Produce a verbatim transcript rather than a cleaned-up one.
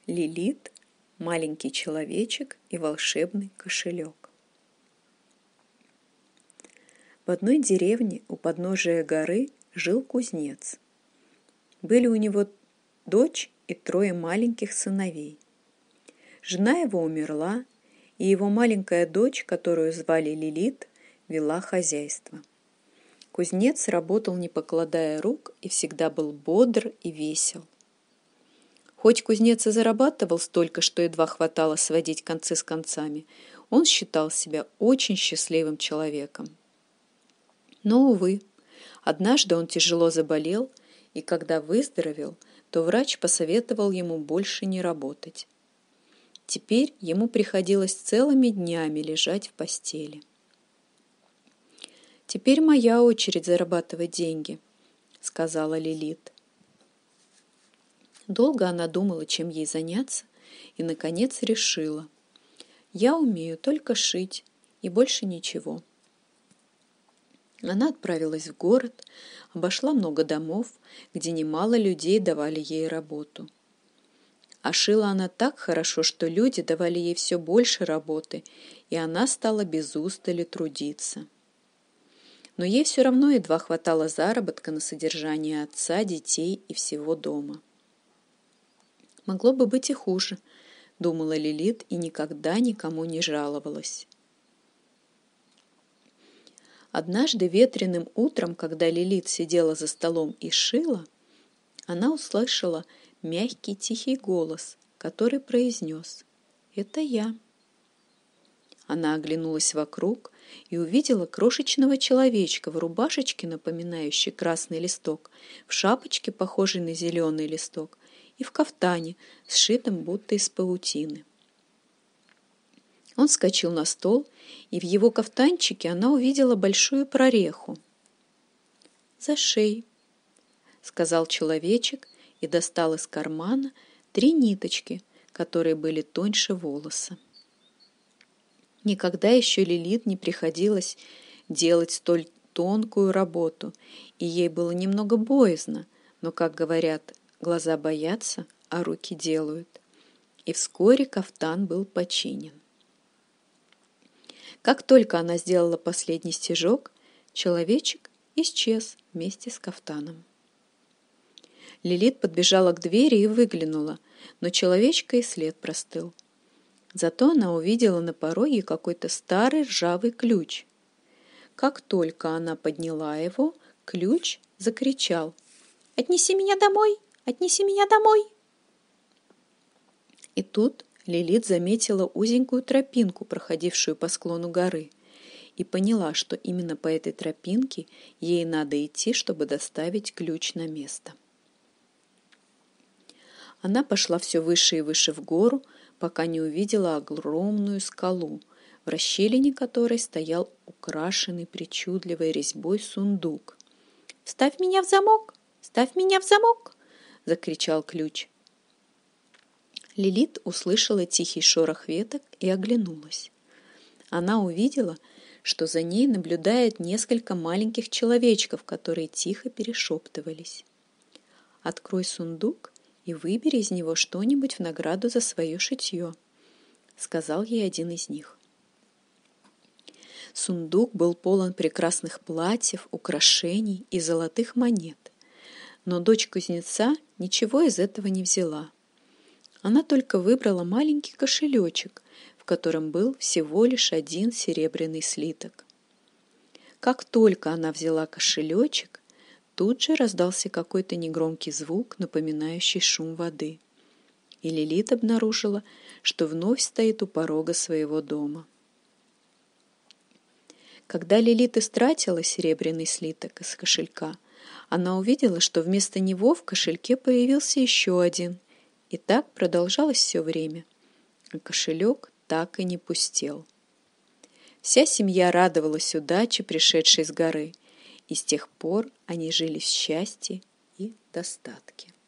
Лилит, маленький человечек и волшебный кошелек. В одной деревне у подножия горы жил кузнец. Были у него дочь и трое маленьких сыновей. Жена его умерла, и его маленькая дочь, которую звали Лилит, вела хозяйство. Кузнец работал, не покладая рук, и всегда был бодр и весел. Хоть кузнец и зарабатывал столько, что едва хватало сводить концы с концами, он считал себя очень счастливым человеком. Но, увы, однажды он тяжело заболел, и когда выздоровел, то врач посоветовал ему больше не работать. Теперь ему приходилось целыми днями лежать в постели. «Теперь моя очередь зарабатывать деньги», — сказала Лилит. Долго она думала, чем ей заняться, и, наконец, решила: «Я умею только шить, и больше ничего». Она отправилась в город, обошла много домов, где немало людей давали ей работу. А шила она так хорошо, что люди давали ей все больше работы, и она стала без устали трудиться. Но ей все равно едва хватало заработка на содержание отца, детей и всего дома. «Могло бы быть и хуже», — думала Лилит и никогда никому не жаловалась. Однажды ветреным утром, когда Лилит сидела за столом и шила, она услышала мягкий тихий голос, который произнес: «Это я». Она оглянулась вокруг и увидела крошечного человечка в рубашечке, напоминающей красный листок, в шапочке, похожей на зеленый листок, и в кафтане, сшитом будто из паутины. Он вскочил на стол, и в его кафтанчике она увидела большую прореху. «Зашей», — сказал человечек и достал из кармана три ниточки, которые были тоньше волоса. Никогда еще Лилит не приходилось делать столь тонкую работу, и ей было немного боязно, но, как говорят, глаза боятся, а руки делают. И вскоре кафтан был починен. Как только она сделала последний стежок, человечек исчез вместе с кафтаном. Лилит подбежала к двери и выглянула, но человечка и след простыл. Зато она увидела на пороге какой-то старый ржавый ключ. Как только она подняла его, ключ закричал: «Отнеси меня домой! Отнеси меня домой!» И тут Лилит заметила узенькую тропинку, проходившую по склону горы, и поняла, что именно по этой тропинке ей надо идти, чтобы доставить ключ на место. Она пошла все выше и выше в гору, пока не увидела огромную скалу, в расщелине которой стоял украшенный причудливой резьбой сундук. «Вставь меня в замок! Вставь меня в замок!» — закричал ключ. Лилит услышала тихий шорох веток и оглянулась. Она увидела, что за ней наблюдает несколько маленьких человечков, которые тихо перешептывались. «Открой сундук и выбери из него что-нибудь в награду за свое шитье», — сказал ей один из них. Сундук был полон прекрасных платьев, украшений и золотых монет, но дочь кузнеца ничего из этого не взяла. Она только выбрала маленький кошелечек, в котором был всего лишь один серебряный слиток. Как только она взяла кошелечек, тут же раздался какой-то негромкий звук, напоминающий шум воды, и Лилит обнаружила, что вновь стоит у порога своего дома. Когда Лилит истратила серебряный слиток из кошелька, она увидела, что вместо него в кошельке появился еще один, и так продолжалось все время, а кошелек так и не пустел. Вся семья радовалась удаче, пришедшей с горы, и с тех пор они жили в счастье и достатке.